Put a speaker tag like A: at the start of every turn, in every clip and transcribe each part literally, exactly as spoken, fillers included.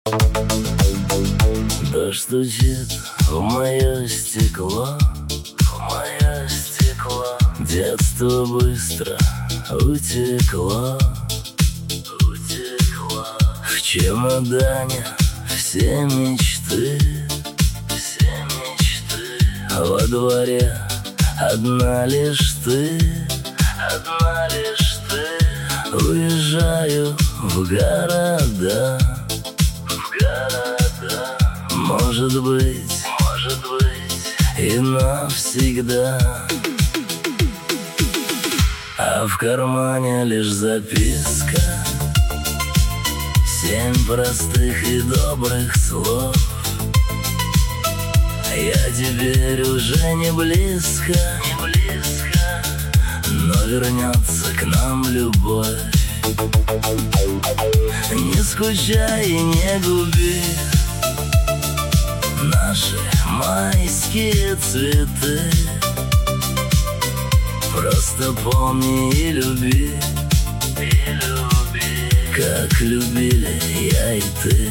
A: Дождь стучит в мое стекло, в мое стекло. Детство быстро утекло, утекло. В чемодане все мечты, все мечты. Во дворе одна лишь ты, одна лишь ты. Уезжаю в города, в города. Может быть, может быть, и навсегда. А в кармане лишь записка, семь простых и добрых слов. Я теперь уже не близко, не близко, но вернется к нам любовь. Не скучай и не губи наши майские цветы. Просто помни и люби, и люби, как любили я и ты.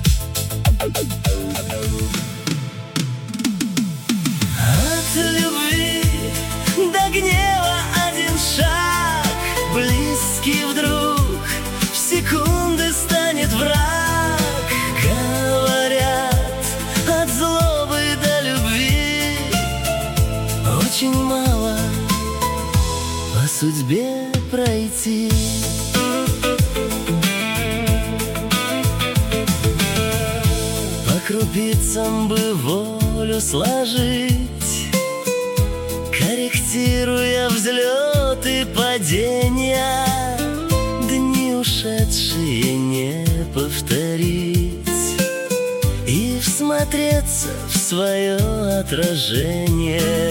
A: От любви до гнева один шаг, близкий вдруг в секунды станет враг. Говорят, от злобы до любви очень мало по судьбе пройти. По крупицам бы волю сложить, корректируя взлеты и падения. Дни ушедшие не повторить и всмотреться в свое отражение.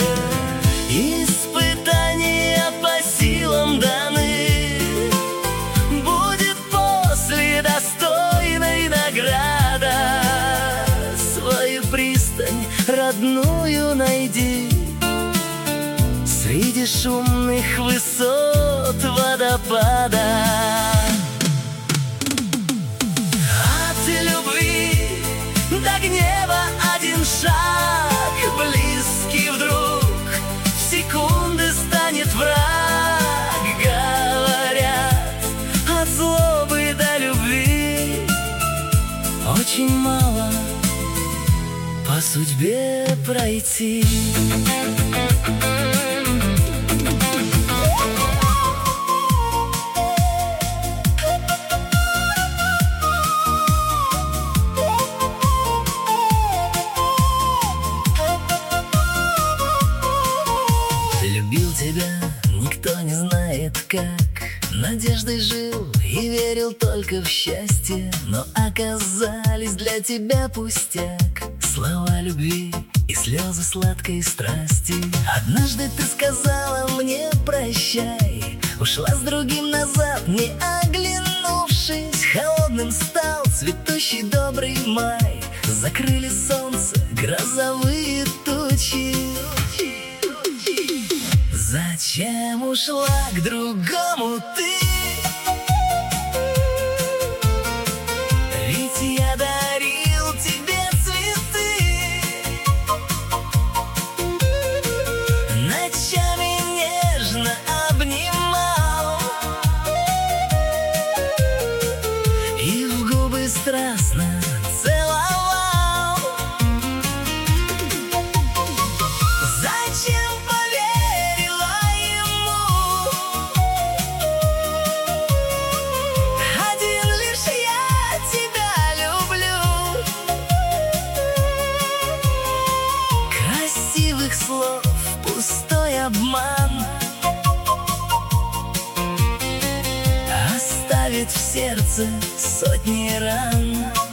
A: Испытания по силам даны, будет после достойной награда. Свою пристань родную найди среди шумных высот водопада. От любви до гнева один шаг, близкий вдруг в секунды станет враг. Говорят, от злобы до любви очень мало по судьбе пройти. Любил тебя никто не знает как, надеждой жил и верил только в счастье, но оказались для тебя пустяк. Слова любви и слезы сладкой страсти. Однажды ты сказала мне прощай, ушла с другим назад, не оглянувшись. Холодным стал цветущий добрый май, закрыли солнце грозовые тучи. Зачем ушла к другому ты? Ведь я дарил тебе цветы, ночами нежно обнимал и в губы страстно целовал. Зачем слов пустой обман оставит в сердце сотни ран?